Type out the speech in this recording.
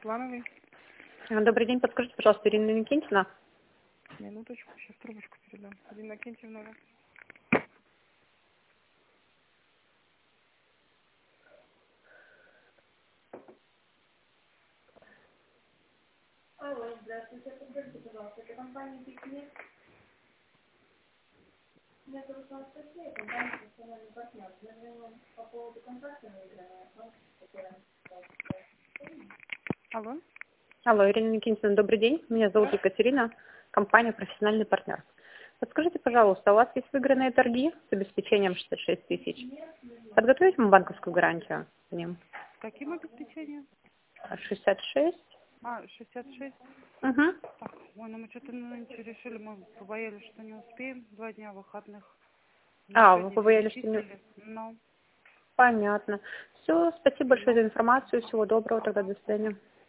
Аслановой. Добрый день, подскажите, пожалуйста, Ирина Никитина. Минуточку, сейчас трубочку передам. Ирина Кентьевна. Алло, здравствуйте. Подскажите, пожалуйста, это компания «Пикник». Меня зовут Анастасия, компания «Профессиональный партнер». Мы звоним по поводу контракта на игровой банк, Алло. Алло, Ирина Никитина, добрый день. Меня зовут Екатерина, компания «Профессиональный партнер». Подскажите, пожалуйста, у вас есть выигранные торги с обеспечением 66 тысяч? Подготовить вам банковскую гарантию по ним? Каким обеспечением? 66. 66. Угу. Так, ой, ну мы что-то решили, мы побоялись, что не успеем. 2 дня выходных. Вы побоялись, что не... Ну. Понятно. Все, спасибо большое за информацию. Всего доброго, тогда до свидания.